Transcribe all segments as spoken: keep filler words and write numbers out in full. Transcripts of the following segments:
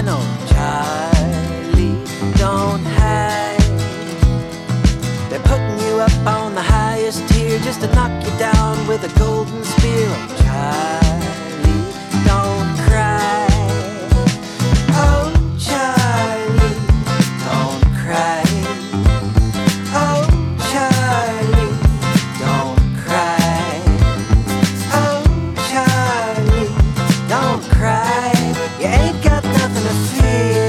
no, Charlie, don't hide. They're putting you up on the highest tier just to knock you down with a golden spear. Oh, Charlie, don't cry. Oh, Charlie, don't cry. Oh, Charlie, don't cry. Oh, Charlie, don't cry. You ain't got nothing to fear.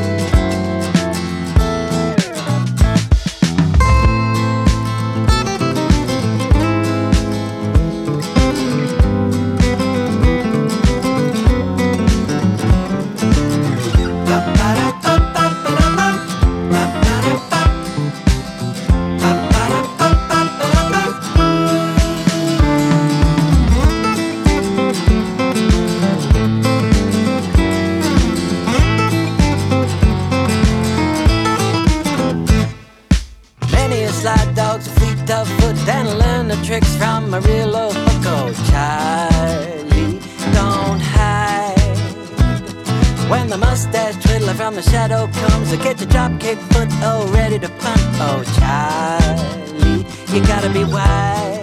Slide dogs, fleet of foot, and learn the tricks from a real old book. Oh, Charlie, don't hide. When the mustache twiddler from the shadow comes to get your drop kick foot, oh, ready to punt. Oh, Charlie, you gotta be wise.